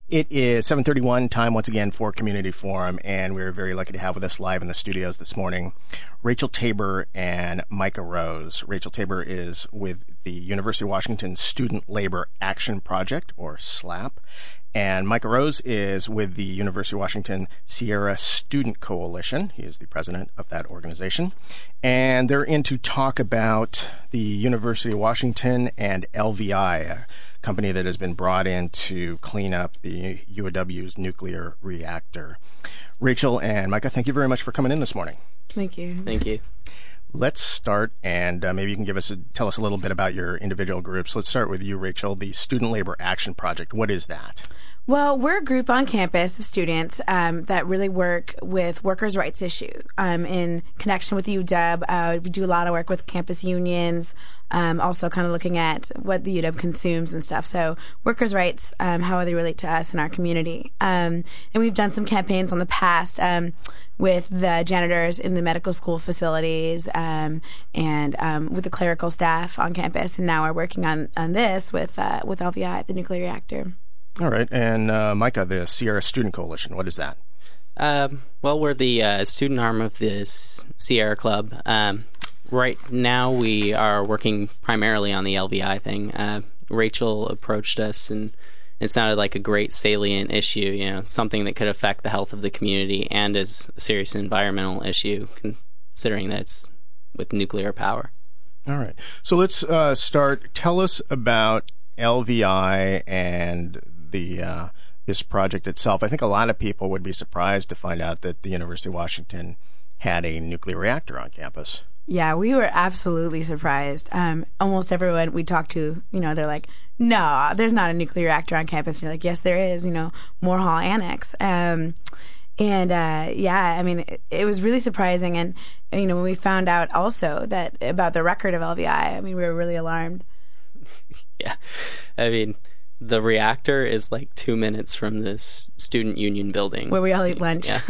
It is 7:31, time once again for Community Forum, and we're very lucky to have with us live in the studios this morning Rachel Tabor and Micah Rose. Rachel Tabor is with the University of Washington Student Labor Action Project, or SLAP, and Micah Rose is with the University of Washington Sierra Student Coalition. He is the president of that organization, and they're in to talk about the University of Washington and LVI, a company that has been brought in to clean up the UW's nuclear reactor. Rachel and Micah, thank you very much for coming in this morning. Thank you. Thank you. Let's start, and maybe you can tell us a little bit about your individual groups. Let's start with you, Rachel, the Student Labor Action Project. What is that? Well, we're a group on campus of students that really work with workers' rights issue in connection with UW. We do a lot of work with campus unions, also kind of looking at what the UW consumes and stuff. So workers' rights, how they relate to us and our community. And we've done some campaigns on the past with the janitors in the medical school facilities and with the clerical staff on campus. And now we're working on this with LVI, the nuclear reactor. All right. And Micah, the Sierra Student Coalition, what is that? Well, we're the student arm of this Sierra Club. Right now we are working primarily on the LVI thing. Rachel approached us, and it sounded like a great salient issue, something that could affect the health of the community and is a serious environmental issue, considering that it's with nuclear power. All right. So let's start. Tell us about LVI and this project itself. I think a lot of people would be surprised to find out that the University of Washington had a nuclear reactor on campus. Yeah, we were absolutely surprised. Almost everyone we talked to, they're like, no, there's not a nuclear reactor on campus. And you're like, yes, there is, Moore Hall Annex. It was really surprising. And, when we found out also that about the record of LVI, we were really alarmed. Yeah. The reactor is like 2 minutes from this student union building where we all eat lunch. Yeah.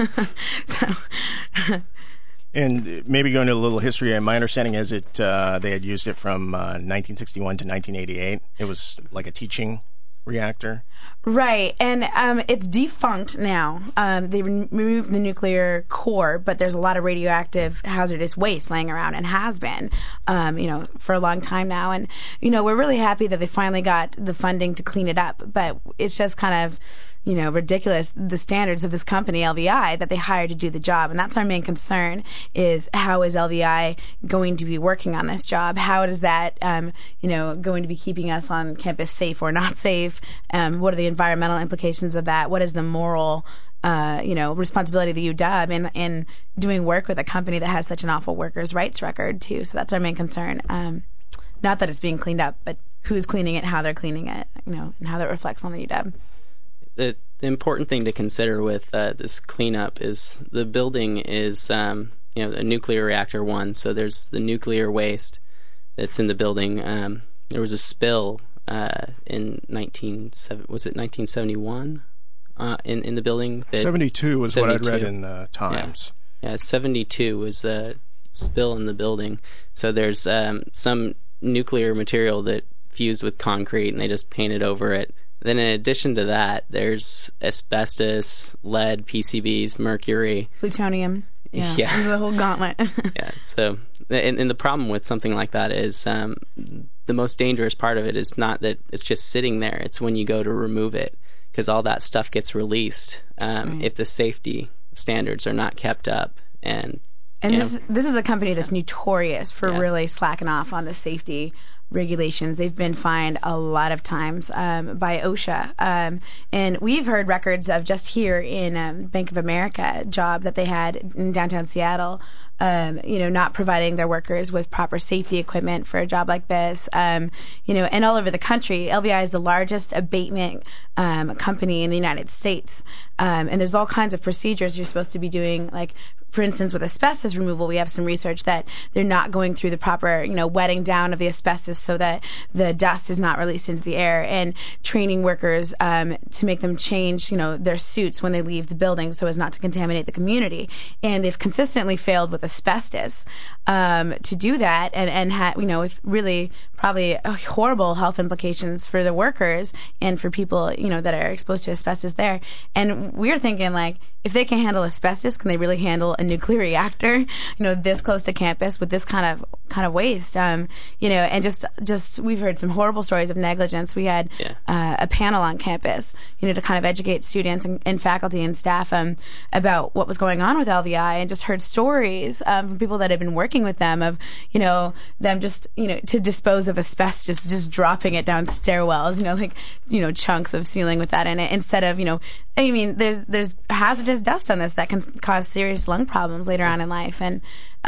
And maybe go into a little history. My understanding is they had used it from 1961 to 1988. It was like a teaching reactor. Right, and it's defunct now. They removed the nuclear core, but there's a lot of radioactive hazardous waste laying around, and has been, for a long time now. And, we're really happy that they finally got the funding to clean it up, but it's just kind of, ridiculous, the standards of this company, LVI, that they hired to do the job. And that's our main concern, is how is LVI going to be working on this job? How is that, going to be keeping us on campus safe or not safe? What are the environmental implications of that? What is the moral, responsibility of the UW in doing work with a company that has such an awful workers' rights record, too? So that's our main concern. Not that it's being cleaned up, but who's cleaning it, how they're cleaning it, and how that reflects on the UW. The important thing to consider with this cleanup is the building is, a nuclear reactor one, so there's the nuclear waste that's in the building. There was a spill in 1971 in the building. 72 was 72. What I'd read in the Times. Yeah, 72 was a spill in the building. So there's some nuclear material that fused with concrete, and they just painted over it. Then in addition to that, there's asbestos, lead, PCBs, mercury. Plutonium. Yeah. The whole gauntlet. Yeah. So, and the problem with something like that is the most dangerous part of it is not that it's just sitting there. It's when you go to remove it, because all that stuff gets released if the safety standards are not kept up. And this is a company that's notorious for really slacking off on the safety regulations. They've been fined a lot of times by OSHA. And we've heard records of just here in Bank of America, a job that they had in downtown Seattle, not providing their workers with proper safety equipment for a job like this. And all over the country, LVI is the largest abatement company in the United States. And there's all kinds of procedures you're supposed to be doing, like, for instance, with asbestos removal, we have some research that they're not going through the proper, wetting down of the asbestos houses so that the dust is not released into the air, and training workers to make them change, their suits when they leave the building so as not to contaminate the community. And they've consistently failed with asbestos to do that, and with really probably horrible health implications for the workers and for people, that are exposed to asbestos there. And we're thinking, like, if they can handle asbestos, can they really handle a nuclear reactor, this close to campus with this kind of waste? And just we've heard some horrible stories of negligence. We had a panel on campus, to kind of educate students and faculty and staff about what was going on with LVI, and just heard stories from people that had been working with them of, them just, to dispose of asbestos, just dropping it down stairwells, chunks of ceiling with that in it, instead of, there's hazardous dust on this that can cause serious lung problems later on in life. And,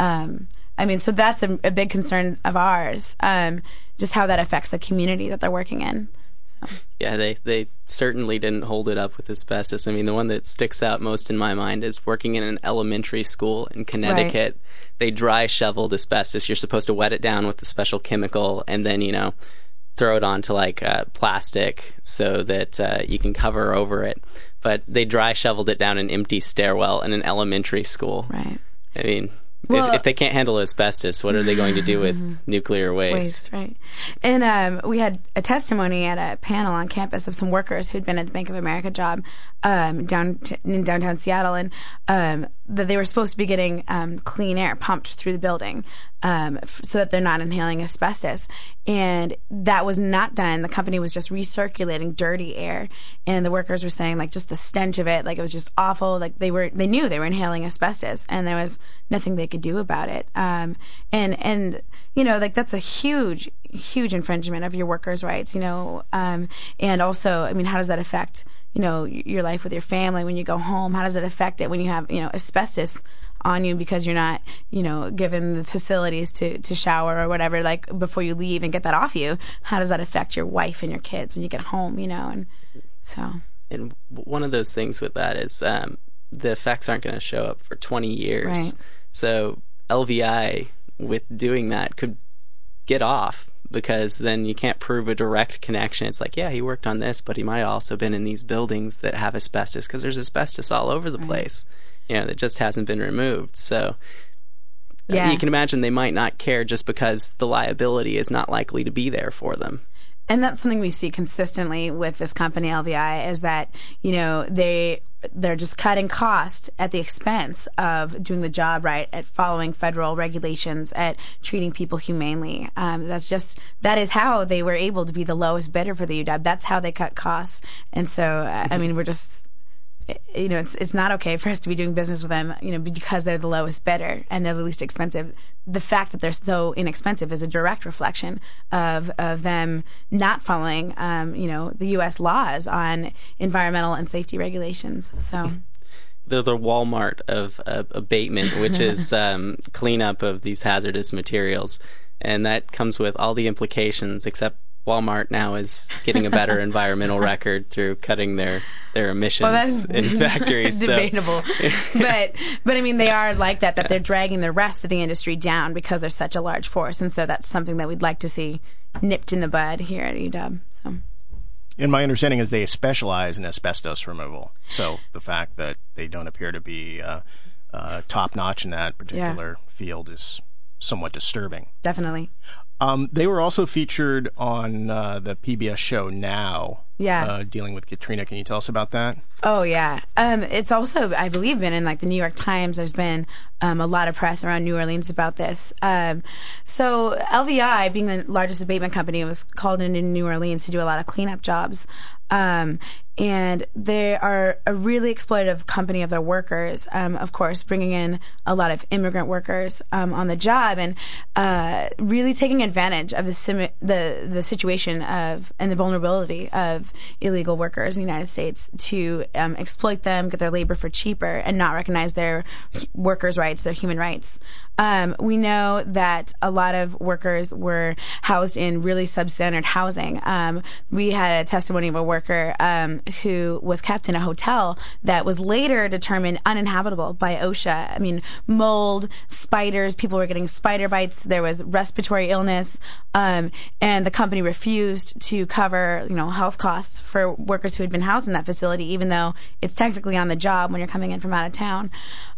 so that's a big concern of ours, just how that affects the community that they're working in. So. Yeah, they certainly didn't hold it up with asbestos. The one that sticks out most in my mind is working in an elementary school in Connecticut. Right. They dry shoveled asbestos. You're supposed to wet it down with a special chemical and then, throw it onto plastic so that you can cover over it. But they dry shoveled it down an empty stairwell in an elementary school. Right. If they can't handle asbestos, what are they going to do with nuclear waste? Right. And we had a testimony at a panel on campus of some workers who'd been at the Bank of America job in downtown Seattle, and that they were supposed to be getting clean air pumped through the building so that they're not inhaling asbestos. And that was not done. The company was just recirculating dirty air, and the workers were saying, just the stench of it, it was just awful. They knew they were inhaling asbestos, and there was nothing they could do about it. And that's a huge infringement of your workers' rights, and also, how does that affect, your life with your family when you go home? How does it affect it when you have, asbestos on you because you're not, given the facilities to shower or whatever, before you leave and get that off you? How does that affect your wife and your kids when you get home, and so. And one of those things with that is the effects aren't going to show up for 20 years. Right. So LVI, with doing that, could get off, because then you can't prove a direct connection. It's he worked on this, but he might have also been in these buildings that have asbestos, because there's asbestos all over the place, that just hasn't been removed. So you can imagine they might not care just because the liability is not likely to be there for them. And that's something we see consistently with this company, LVI, is that, they're just cutting cost at the expense of doing the job right, at following federal regulations, at treating people humanely. That is how they were able to be the lowest bidder for the UW. That's how they cut costs. And so, we're just, it's not okay for us to be doing business with them, because they're the lowest bidder and they're the least expensive. The fact that they're so inexpensive is a direct reflection of them not following, the U.S. laws on environmental and safety regulations. So. They're the Walmart of abatement, which is cleanup of these hazardous materials. And that comes with all the implications, except Walmart now is getting a better environmental record through cutting their emissions in factories. Debatable. But they are like that they're dragging the rest of the industry down because they're such a large force. And so that's something that we'd like to see nipped in the bud here at UW. So. And my understanding is they specialize in asbestos removal. So the fact that they don't appear to be top-notch in that particular field is somewhat disturbing. Definitely. They were also featured on the PBS show Now, dealing with Katrina. Can you tell us about that? Oh, yeah. It's also, I believe, been in the New York Times. There's been a lot of press around New Orleans about this. So LVI, being the largest abatement company, was called into New Orleans to do a lot of cleanup jobs. And they are a really exploitative company of their workers, of course, bringing in a lot of immigrant workers on the job, and really taking advantage of the situation of and the vulnerability of illegal workers in the United States to exploit them, get their labor for cheaper, and not recognize their workers' rights, their human rights. We know that a lot of workers were housed in really substandard housing. We had a testimony of a worker who was kept in a hotel that was later determined uninhabitable by OSHA. Mold, spiders, people were getting spider bites. There was respiratory illness. illness, and the company refused to cover, health costs for workers who had been housed in that facility, even though it's technically on the job when you're coming in from out of town.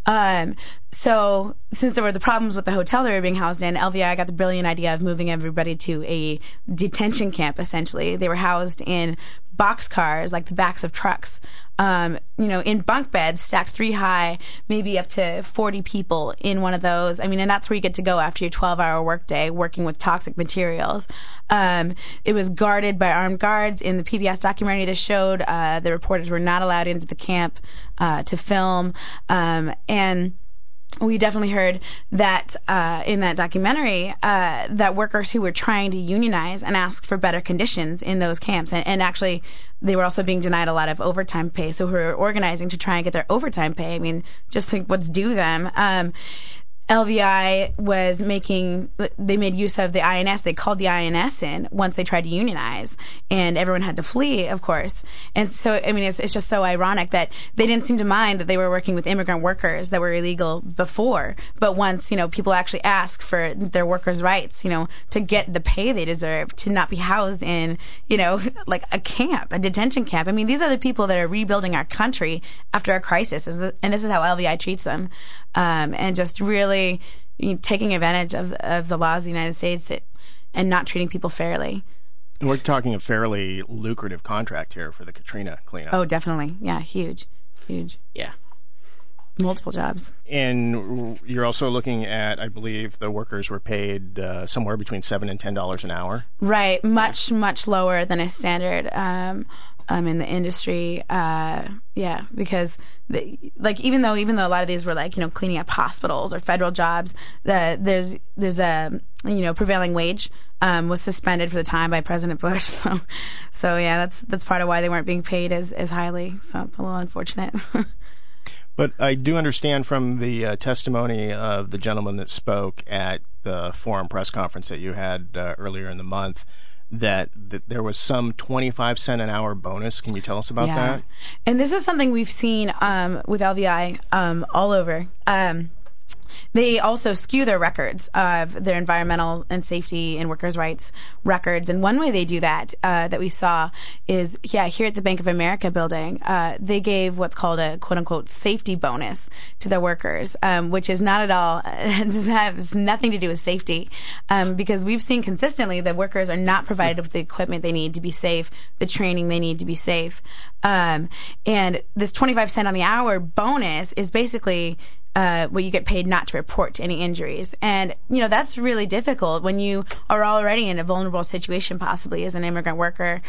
So since there were the problems with the hotel they were being housed in, LVI got the brilliant idea of moving everybody to a detention camp, essentially. They were housed in boxcars, like the backs of trucks, in bunk beds stacked 3 high, maybe up to 40 people in one of those. And that's where you get to go after your 12-hour workday, working with toxic materials. It was guarded by armed guards. In the PBS documentary that showed, the reporters were not allowed into the camp to film. And we definitely heard that in that documentary that workers who were trying to unionize and ask for better conditions in those camps, and actually they were also being denied a lot of overtime pay, so who were organizing to try and get their overtime pay. Just think what's due them. LVI they made use of the INS. They called the INS in once they tried to unionize, and everyone had to flee, of course. And so, it's just so ironic that they didn't seem to mind that they were working with immigrant workers that were illegal before. But once, people actually ask for their workers' rights, to get the pay they deserve, to not be housed in, like a camp, a detention camp. These are the people that are rebuilding our country after a crisis, and this is how LVI treats them. And just really taking advantage of the laws of the United States and not treating people fairly. And we're talking a fairly lucrative contract here for the Katrina cleanup. Oh, definitely. Yeah, huge. Yeah. Multiple jobs. And you're also looking at, I believe, the workers were paid somewhere between $7 and $10 an hour. Right. Much lower than a standard in the industry. Because even though a lot of these were cleaning up hospitals or federal jobs, there's a prevailing wage was suspended for the time by President Bush. So yeah, that's part of why they weren't being paid as highly. So it's a little unfortunate. But I do understand from the testimony of the gentleman that spoke at the Forum press conference that you had earlier in the month that there was some 25-cent an hour bonus. Can you tell us about that? And this is something we've seen with LVI all over. They also skew their records of their environmental and safety and workers' rights records. And one way they do that that we saw is, here at the Bank of America building, they gave what's called a quote-unquote safety bonus to their workers, which is not at all, has nothing to do with safety, because we've seen consistently that workers are not provided with the equipment they need to be safe, the training they need to be safe. And this 25 cent on the hour bonus is basically where you get paid not to report any injuries. And, that's really difficult when you are already in a vulnerable situation, possibly as an immigrant worker.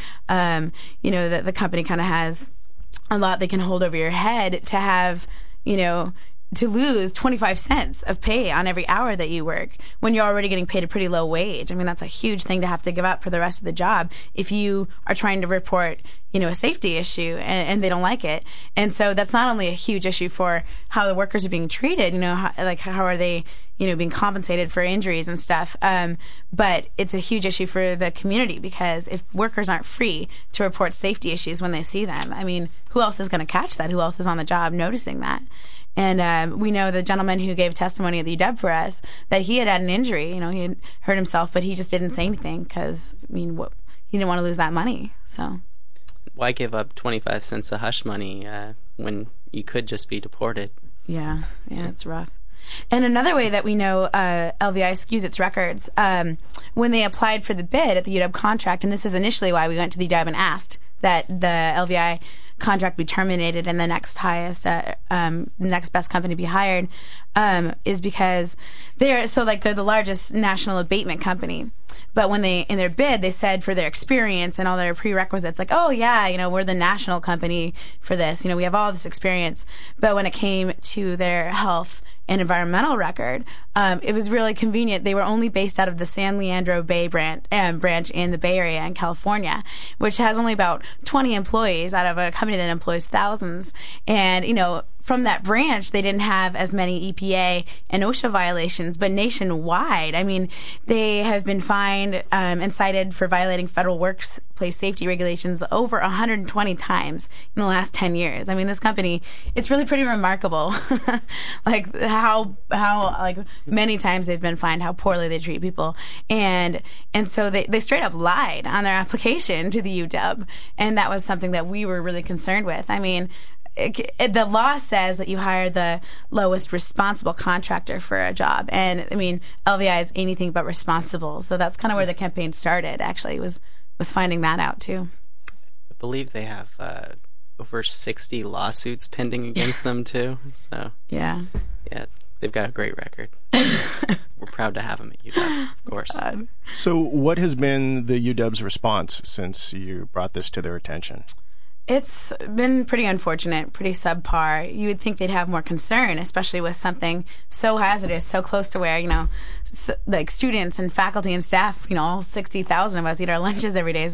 The company kind of has a lot they can hold over your head to have, to lose 25 cents of pay on every hour that you work when you're already getting paid a pretty low wage. That's a huge thing to have to give up for the rest of the job if you are trying to report, a safety issue and they don't like it. And so that's not only a huge issue for how the workers are being treated, how are they, being compensated for injuries and stuff, but it's a huge issue for the community, because if workers aren't free to report safety issues when they see them, who else is going to catch that? Who else is on the job noticing that? And we know the gentleman who gave testimony at the UW for us that he had an injury. He had hurt himself, but he just didn't say anything because, he didn't want to lose that money. So why give up 25 cents of hush money when you could just be deported? Yeah, it's rough. And another way that we know LVI skews its records, when they applied for the bid at the UW contract, and this is initially why we went to the UW and asked that the LVI contract be terminated and the next best company be hired, is because they're the largest national abatement company. But when in their bid, they said for their experience and all their prerequisites, we're the national company for this. We have all this experience. But when it came to their health and environmental record, it was really convenient. They were only based out of the San Leandro Bay branch in the Bay Area in California, which has only about 20 employees out of a company that employs thousands. And, from that branch, they didn't have as many EPA and OSHA violations, but nationwide, I mean, they have been fined and cited for violating federal workplace safety regulations over 120 times in the last 10 years. I mean, this company, it's really pretty remarkable, like how like many times they've been fined, how poorly they treat people, and so they straight up lied on their application to the UW, and that was something that we were really concerned with. I mean, the law says that you hire the lowest responsible contractor for a job, and I mean LVI is anything but responsible. So that's kind of where the campaign started. Actually, was finding that out too. I believe they have over 60 lawsuits pending against them too. So yeah, they've got a great record. We're proud to have them at UW, of course. So, what has been the UW's response since you brought this to their attention? It's been pretty unfortunate, pretty subpar. You would think they'd have more concern, especially with something so hazardous, so close to where, like students and faculty and staff, all 60,000 of us eat our lunches every day,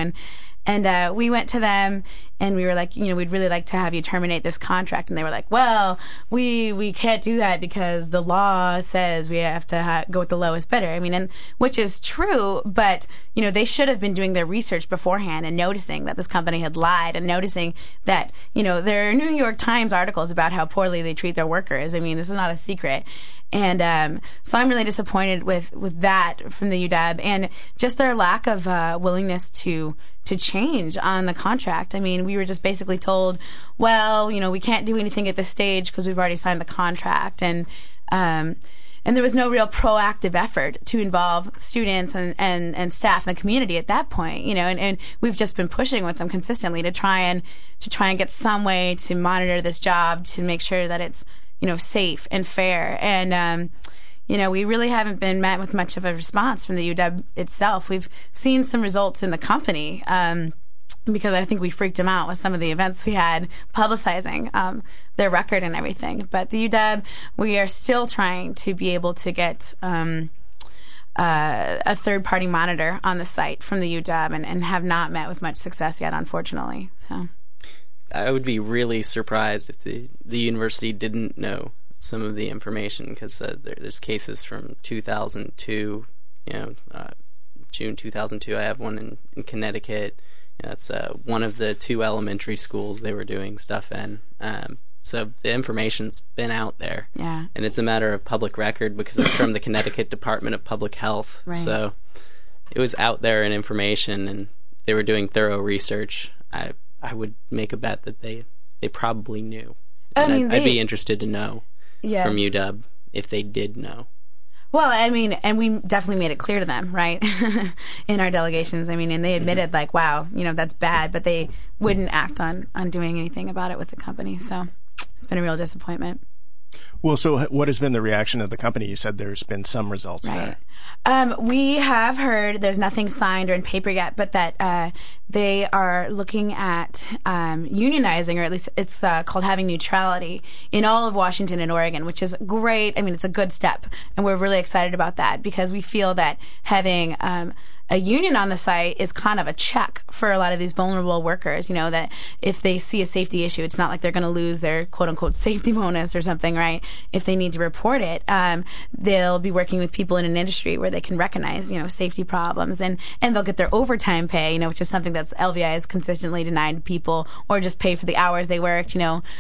and we went to them and we were like, we'd really like to have you terminate this contract. And they were like, well, we can't do that because the law says we have to go with the lowest bidder. I mean, and which is true, but, they should have been doing their research beforehand and noticing that this company had lied and noticing that, there are New York Times articles about how poorly they treat their workers. I mean, this is not a secret. And so I'm really disappointed with that from the UW and just their lack of willingness to change on the contract. I mean, we were just basically told, well, we can't do anything at this stage because we've already signed the contract. And there was no real proactive effort to involve students and staff and the community at that point, and we've just been pushing with them consistently to try and get some way to monitor this job to make sure that it's safe and fair. And, we really haven't been met with much of a response from the UW itself. We've seen some results in the company, because I think we freaked them out with some of the events we had publicizing their record and everything. But the UW, we are still trying to be able to get a third-party monitor on the site from the UW and have not met with much success yet, unfortunately. So I would be really surprised if the university didn't know some of the information, because there's cases from 2002, June 2002. I have one in Connecticut. That's one of the 2 elementary schools they were doing stuff in. So the information's been out there. Yeah. And it's a matter of public record because it's from the Connecticut Department of Public Health. Right. So it was out there in information, and they were doing thorough research. I would make a bet that they probably knew. I'd be interested to know from UW if they did know. Well, I mean, and we definitely made it clear to them, right, in our delegations. I mean, and they admitted, like, wow, that's bad, but they wouldn't act on doing anything about it with the company. So it's been a real disappointment. Well, so what has been the reaction of the company? You said there's been some results there. We have heard there's nothing signed or in paper yet, but that they are looking at unionizing, or at least it's called having neutrality in all of Washington and Oregon, which is great. I mean, it's a good step, and we're really excited about that because we feel that having a union on the site is kind of a check for a lot of these vulnerable workers, that if they see a safety issue, it's not like they're going to lose their quote-unquote safety bonus or something, right? If they need to report it, they'll be working with people in an industry where they can recognize, safety problems, and they'll get their overtime pay, which is something that's LVI has consistently denied people, or just pay for the hours they worked,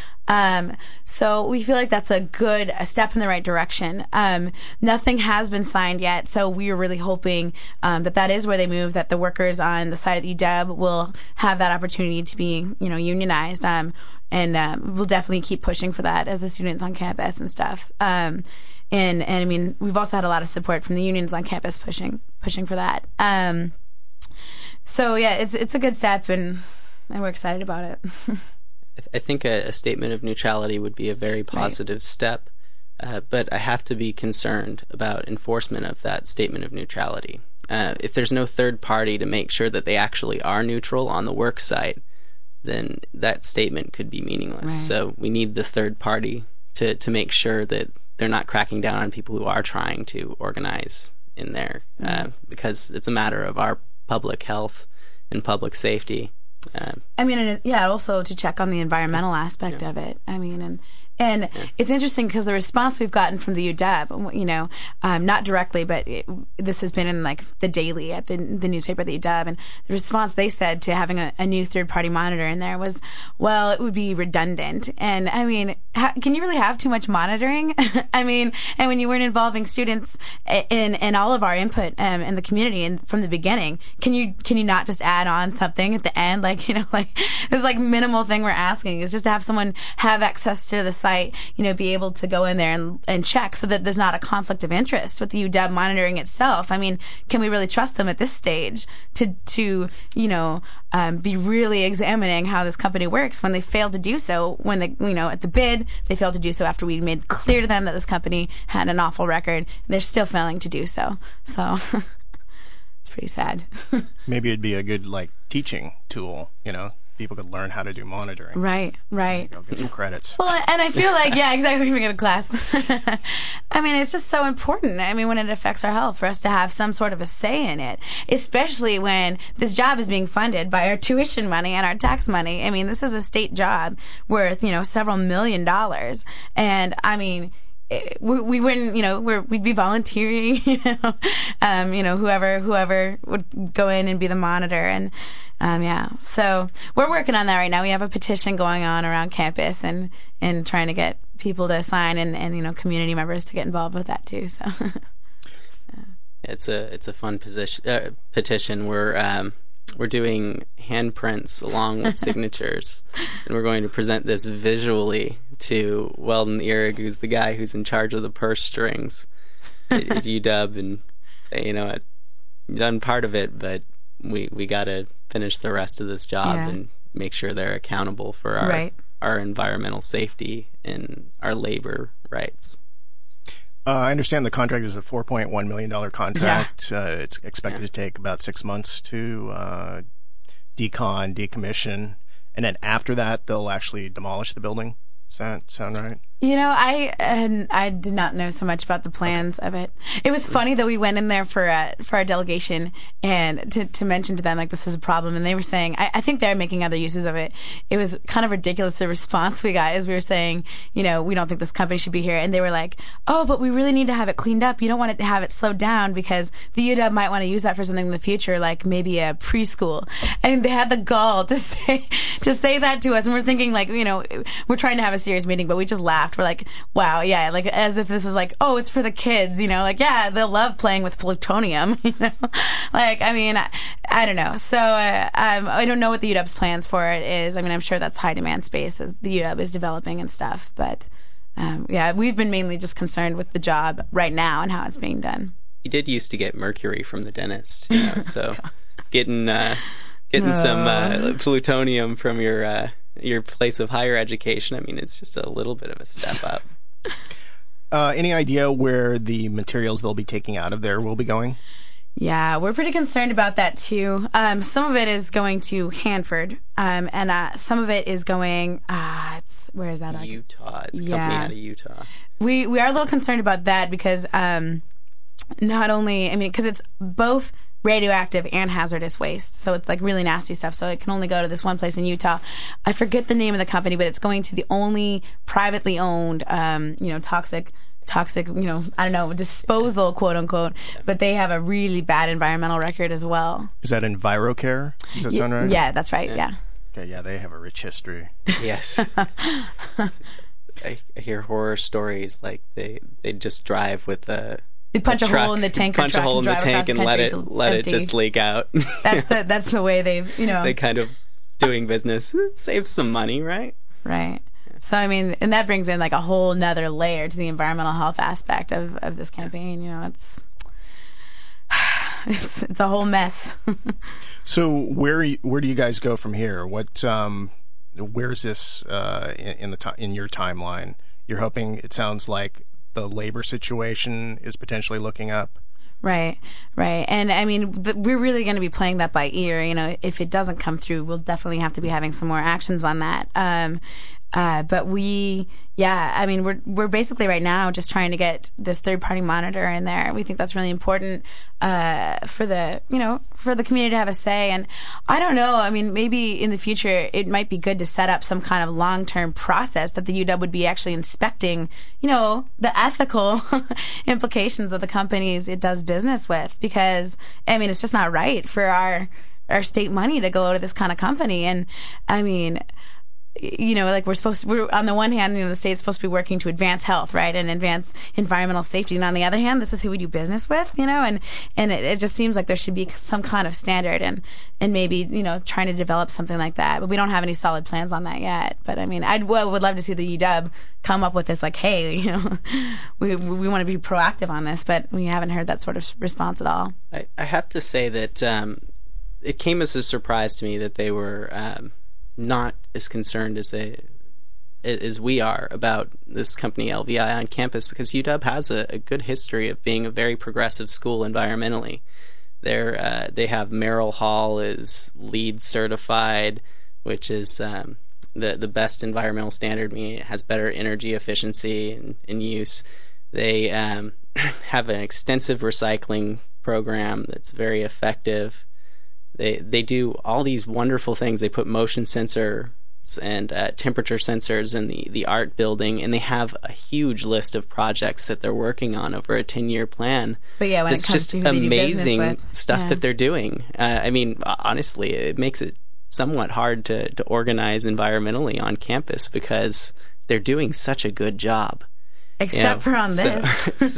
So we feel like that's a step in the right direction. Nothing has been signed yet, so we are really hoping that is where they move, that the workers on the side of the UW will have that opportunity to be, unionized. And we'll definitely keep pushing for that as the students on campus and stuff. And I mean, we've also had a lot of support from the unions on campus pushing for that. So yeah, it's a good step, and we're excited about it. I think a statement of neutrality would be a very positive step, but I have to be concerned about enforcement of that statement of neutrality. If there's no third party to make sure that they actually are neutral on the work site, then that statement could be meaningless. Right. So we need the third party to make sure that they're not cracking down on people who are trying to organize in there, because it's a matter of our public health and public safety. I mean, also to check on the environmental aspect of it. I mean, and it's interesting because the response we've gotten from the UW, not directly, but this has been in like the daily at the newspaper at the UW, and the response they said to having a new third-party monitor in there was, well, it would be redundant. And I mean, can you really have too much monitoring? I mean, and when you weren't involving students in all of our input in the community and from the beginning, can you not just add on something at the end? Like, this like minimal thing we're asking is just to have someone have access to the site, be able to go in there and check so that there's not a conflict of interest with the UW monitoring itself. I mean, can we really trust them at this stage to be really examining how this company works when they failed to do so when they, at the bid, they failed to do so after we made clear to them that this company had an awful record. They're still failing to do so. So it's pretty sad. Maybe it'd be a good teaching tool, people could learn how to do monitoring. Right. Go get some credits. Well, and I feel like, yeah, exactly, we get a class. I mean, it's just so important. I mean, when it affects our health, for us to have some sort of a say in it, especially when this job is being funded by our tuition money and our tax money. I mean, this is a state job worth, several $1 million. And, I mean, we wouldn't, we'd be volunteering, whoever would go in and be the monitor. And, so we're working on that right now. We have a petition going on around campus and trying to get people to sign and community members to get involved with that too. So it's a fun petition. We're doing handprints along with signatures, and we're going to present this visually to Weldon Ehrig, who's the guy who's in charge of the purse strings at UW, and say, I've done part of it, but we got to finish the rest of this job and make sure they're accountable for our environmental safety and our labor rights. I understand the contract is a $4.1 million contract. Yeah. It's expected to take about 6 months to decommission, and then after that, they'll actually demolish the building. Does that sound right? I did not know so much about the plans of it. It was funny that we went in there for our delegation and to mention to them this is a problem, and they were saying I think they're making other uses of it. It was kind of ridiculous the response we got as we were saying we don't think this company should be here, and they were like, oh, but we really need to have it cleaned up. You don't want it to have it slowed down because the UW might want to use that for something in the future, like maybe a preschool. And they had the gall to say that to us, and we're thinking we're trying to have a serious meeting, but we just laughed. We're like, wow, yeah, as if this is it's for the kids, yeah, they'll love playing with plutonium, I mean, I don't know. So I don't know what the UW's plans for it is. I mean, I'm sure that's high demand space that the UW is developing and stuff, but we've been mainly just concerned with the job right now and how it's being done. You did used to get mercury from the dentist, so getting some plutonium from your place of higher education, I mean, it's just a little bit of a step up. Any idea where the materials they'll be taking out of there will be going? Yeah, we're pretty concerned about that too. Some of it is going to Hanford, and some of it is going. Where is that? Utah. It's a company out of Utah. We are a little concerned about that because not only, because it's both radioactive and hazardous waste, so it's really nasty stuff, so it can only go to this one place in Utah. I forget the name of the company, but it's going to the only privately owned toxic I don't know, disposal, quote unquote, but they have a really bad environmental record as well. Is that EnviroCare? Does that sound right? Yeah, that's right. Yeah. Okay, yeah, they have a rich history. Yes. I hear horror stories they just drive with they punch a hole in the tank. Punch a hole in the tank and let it just leak out. That's the way they've they kind of doing business. It saves some money, right? Right. So I mean, and that brings in a whole nother layer to the environmental health aspect of this campaign. It's a whole mess. So where do you guys go from here? Where is this in your timeline? You're hoping, it sounds like, the labor situation is potentially looking up. Right. And I mean, we're really going to be playing that by ear. If it doesn't come through, we'll definitely have to be having some more actions on that. But we're basically right now just trying to get this third-party monitor in there. We think that's really important for the community to have a say. And I don't know. I mean, maybe in the future it might be good to set up some kind of long-term process that the UW would be actually inspecting, the ethical implications of the companies it does business with. Because I mean, it's just not right for our state money to go to this kind of company. And I mean, like we're on the one hand, the state's supposed to be working to advance health, right, and advance environmental safety, and on the other hand, this is who we do business with, and it just seems like there should be some kind of standard, and maybe trying to develop something like that, but we don't have any solid plans on that yet. But I mean, would love to see the UW come up with this, like, hey, we want to be proactive on this, but we haven't heard that sort of response at all. I have to say that it came as a surprise to me that they were not as concerned as we are about this company LVI on campus, because UW has a good history of being a very progressive school environmentally. They have Merrill Hall is LEED certified, which is the best environmental standard, meaning it has better energy efficiency and use. They have an extensive recycling program that's very effective. They do all these wonderful things. They put motion sensors and temperature sensors in the art building, and they have a huge list of projects that they're working on over a 10-year plan. But yeah, when it's it comes just to who they do amazing business with, stuff that they're doing. I mean, honestly, it makes it somewhat hard to organize environmentally on campus because they're doing such a good job. Except for on this.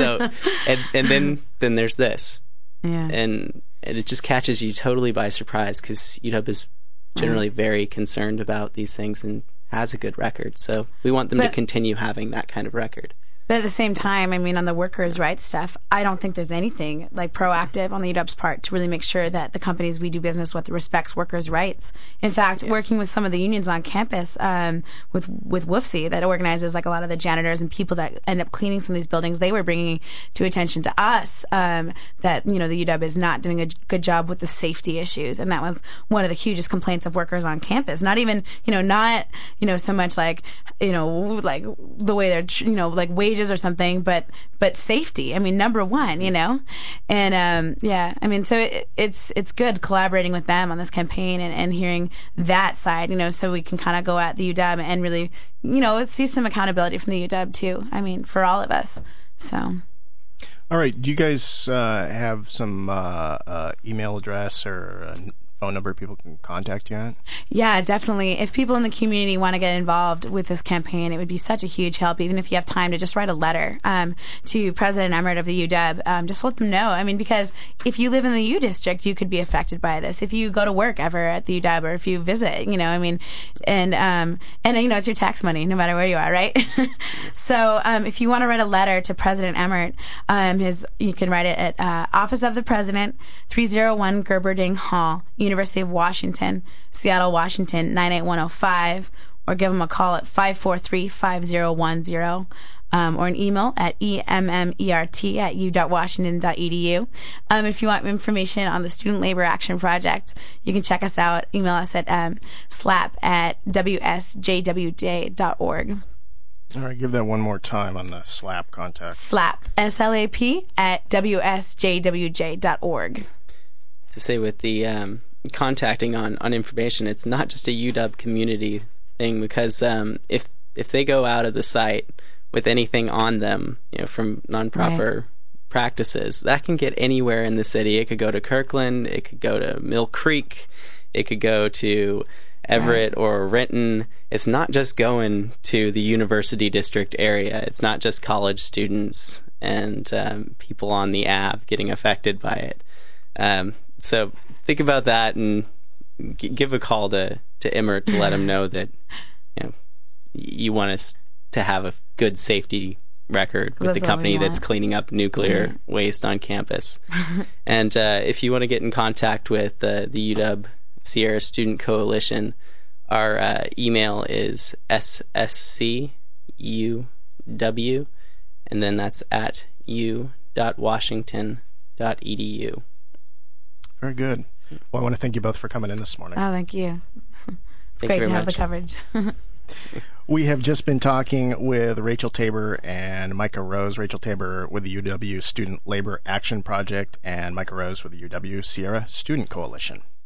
And then there's this. Yeah. And it just catches you totally by surprise, because UW is generally very concerned about these things and has a good record. So we want them to continue having that kind of record. But at the same time, I mean, on the workers' rights stuff, I don't think there's anything like proactive on the UW's part to really make sure that the companies we do business with respects workers' rights. In fact, working with some of the unions on campus, with WFSI, that organizes like a lot of the janitors and people that end up cleaning some of these buildings, they were bringing to attention to us that the UW is not doing a good job with the safety issues, and that was one of the hugest complaints of workers on campus. Not even not so much like like the way they're like wages or something, but safety. I mean, number one, and I mean, so it's good collaborating with them on this campaign and hearing that side, so we can kind of go at the UW and really, see some accountability from the UW too. I mean, for all of us. So. All right. Do you guys have some email address or phone number people can contact you at? Yeah, definitely. If people in the community want to get involved with this campaign, it would be such a huge help, even if you have time to just write a letter to President Emmert of the UW. Just let them know. I mean, because if you live in the U District, you could be affected by this. If you go to work ever at the UW, or if you visit, I mean, and it's your tax money, no matter where you are, right? So if you want to write a letter to President Emmert, you can write it at Office of the President, 301 Gerberding Hall, University of Washington, Seattle, Washington, 98105, or give them a call at 543-5010, or an email at emmert@u.washington.edu. If you want information on the Student Labor Action Project, you can check us out. Email us at slap@wsjwj.org. All right, give that one more time on the SLAP contact. SLAP, SLAP, at wsjwj.org. To say with the contacting on information, it's not just a UW community thing, because if they go out of the site with anything on them, from non-proper practices, that can get anywhere in the city. It could go to Kirkland, it could go to Mill Creek, it could go to Everett or Renton. It's not just going to the University District area. It's not just college students and people on the Ave getting affected by it. So think about that and give a call to Emmert to let him know that you want us to have a good safety record with the company that's cleaning up nuclear waste on campus. And if you want to get in contact with the UW Sierra Student Coalition, our email is sscuw, and then that's at u.washington.edu. Very good. Well, I want to thank you both for coming in this morning. Oh, thank you. It's great to have the coverage. We have just been talking with Rachel Tabor and Micah Rose. Rachel Tabor with the UW Student Labor Action Project and Micah Rose with the UW Sierra Student Coalition.